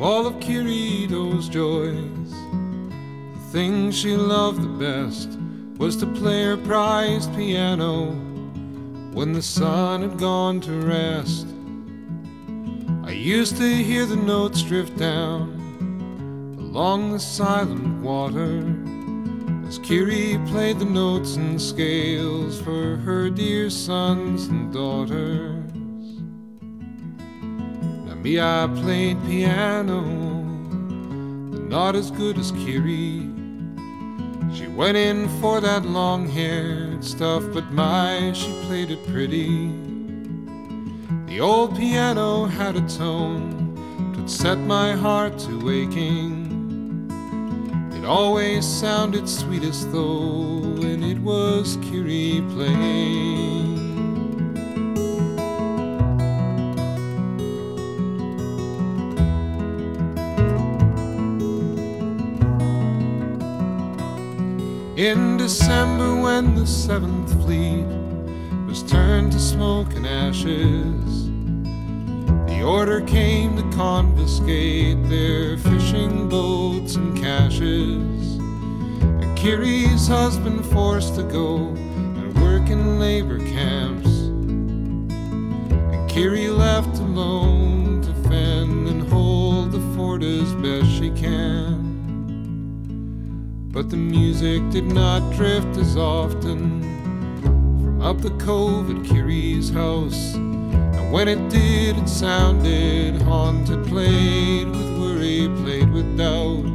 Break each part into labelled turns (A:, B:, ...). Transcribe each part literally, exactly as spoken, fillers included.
A: all of Kirito's joys, the thing she loved the best was to play her prized piano when the sun had gone to rest. I used to hear the notes drift down along the silent water as Kiri played the notes and scales for her dear sons and daughters. Now me, I played piano, but not as good as Kiri. She went in for that long-haired stuff, but my, she played it pretty. The old piano had a tone that set my heart to aching. It always sounded sweetest though when it was Kiri playing. In December, when the Seventh Fleet was turned to smoke and ashes, the order came to confiscate their fishing boats and caches, and Kiri's husband forced to go and work in labor camps, and Kiri left alone to fend and hold the fort as best she can. But the music did not drift as often from up the cove at Kiri's house, and when it did, it sounded haunted, played with worry, played with doubt.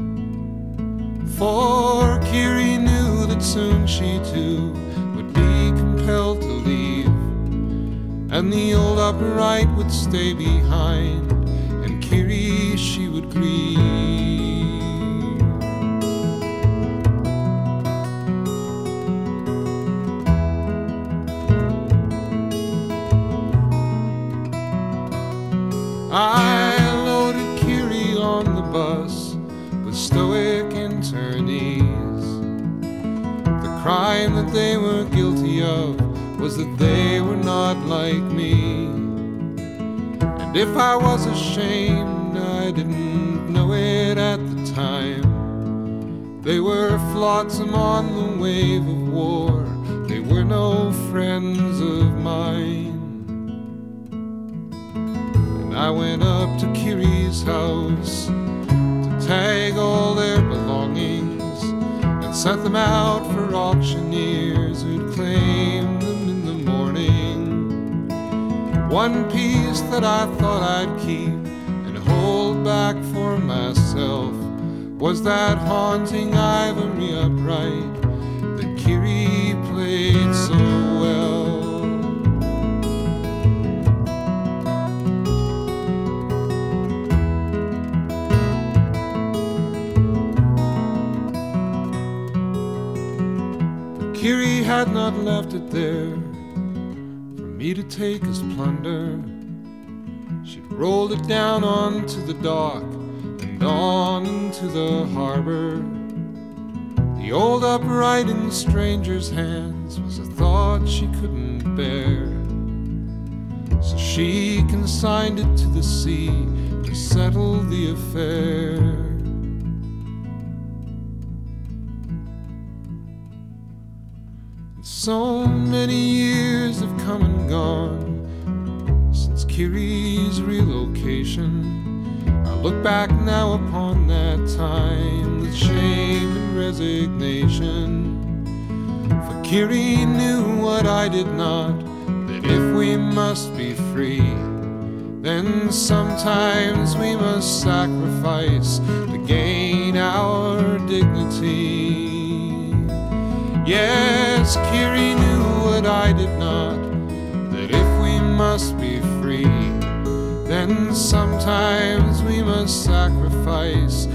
A: For Kiri knew that soon she too would be compelled to leave, and the old upright would stay behind, and Kiri, she would grieve. I loaded Kiri on the bus with stoic internees. The crime that they were guilty of was that they were not like me. And if I was ashamed, I didn't know it at the time. They were flotsam on the wave of war, they were no friends of mine. I went up to Kiri's house to tag all their belongings and set them out for auctioneers who'd claim them in the morning. One piece that I thought I'd keep and hold back for myself was that haunting ivory upright that Kiri played so well. Kiri had not left it there for me to take as plunder. She'd rolled it down onto the dock and on into the harbor. The old upright in strangers' hands was a thought she couldn't bear, so she consigned it to the sea to settle the affair. So many years have come and gone since Kiri's relocation. I look back now upon that time with shame and resignation. For Kiri knew what I did not, that if we must be free, then sometimes we must sacrifice to gain our dignity. Yes, Kiri knew what I did not, that if we must be free, then sometimes we must sacrifice